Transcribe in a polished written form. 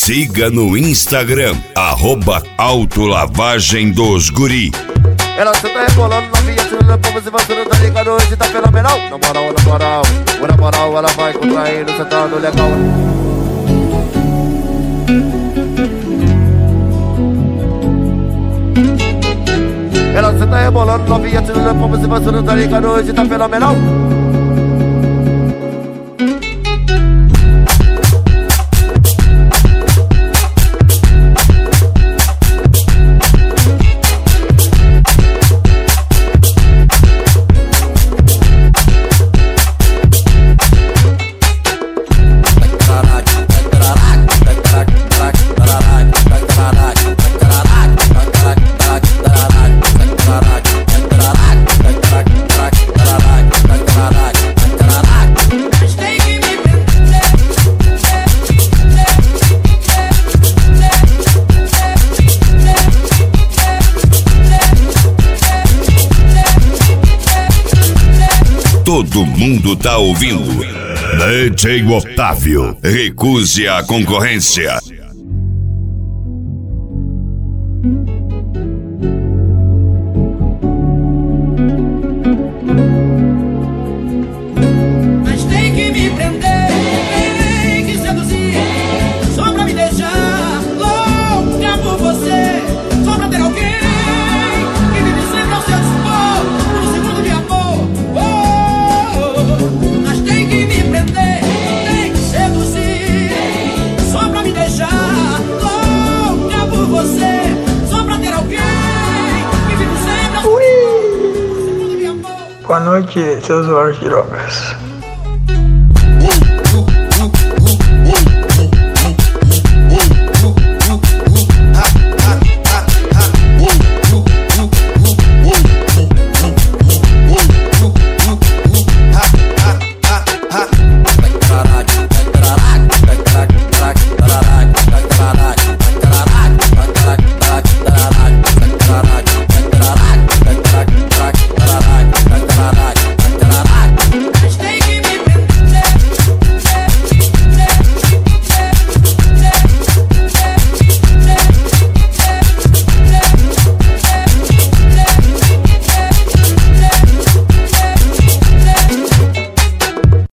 Siga no Instagram, @autolavagem dos guri. Ela senta rebolando, novinha tirando pra você, você não tá ligado, hoje tá fenomenal. Na moral, ela vai contraindo, sentando legal. Ela senta rebolando, novinha tirando pra você, você não tá ligado, hoje tá fenomenal. Todo mundo tá ouvindo. DJ Otávio, recuse a concorrência. Mas tem que me prender, tem que seduzir, só pra me deixar louca por você, só pra ter alguém que me sempre ao seu dispor, por um segundo de amor. Mas tem que me prender, tem que seduzir, só pra me deixar louca por você, só pra ter alguém que me sempre ao seu dispor, por um segundo de amor. Boa noite, seus usuários de drogas.